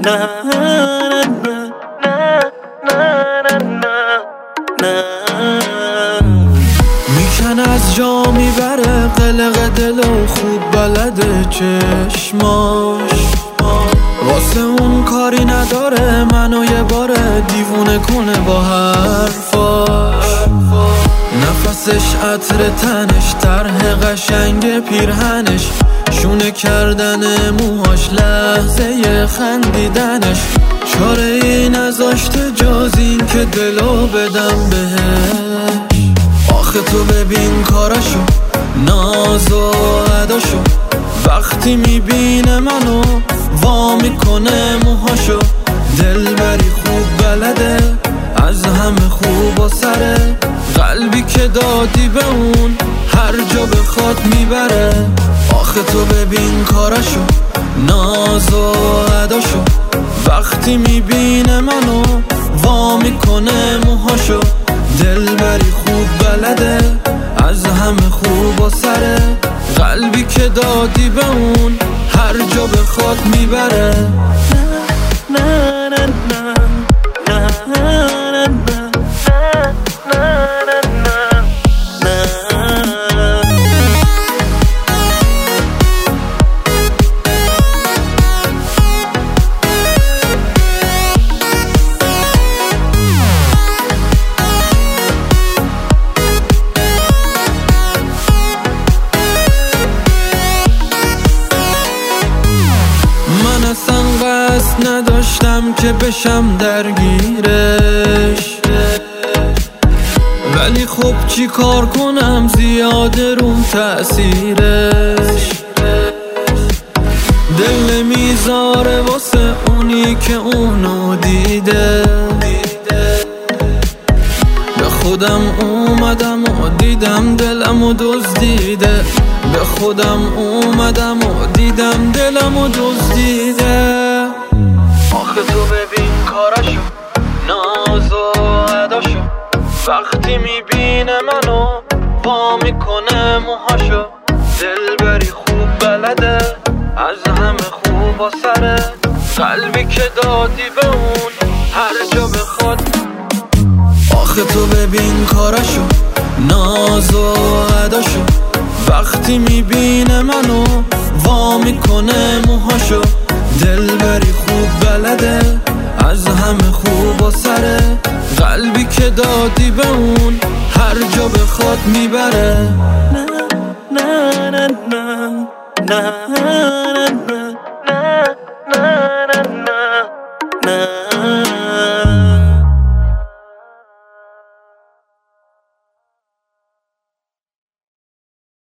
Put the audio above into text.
میکن از جا میبره قلق دل و خوب بلده چشماش، واسه اون کاری نداره منو یه باره دیوونه کنه با حرفاش. نفسش عطر تنش، طرح قشنگ پیرهنش، شونه کردن موهاش، لحظه خندیدنش، چاره ای نذاشته جز این که دلو بدم بهش. آخه تو ببین کارشو، ناز و اداشو، وقتی میبینه منو وا میکنه موهاشو. دلبری خوب بلده، از همه خوب و سره، قلبی که دادی به اون هر جا بخواد میبره. آخه تو ببین کارشو، ناز و اداشو، وقتی میبینه منو وا میکنه موهاشو. دلبری خوب بلده، از همه خوب و سره، قلبی که دادی به اون هر جا بخواد میبره. نداشتم که بشم درگیرش، ولی خب چی کار کنم زیاده روم تأثیرش. دل نمیذاره واسه اونی که اونو دیده. به خودم اومدم و دیدم دلم و دزدیده، به خودم اومدم و دیدم دلم و دزدیده. آخه تو ببین کارشو، ناز و اداشو، وقتی میبینه منو وا میکنه موهاشو. دلبری خوب بلده، از همه خوب و سره، قلبی که دادی به اون هر جا بخواد. آخه تو ببین کارشو، ناز و اداشو، وقتی میبینه منو وا میکنه موهاشو. دلبری خوب بلده، از همه خوب و سره، قلبی که دادی به اون هر جا بخواد میبره.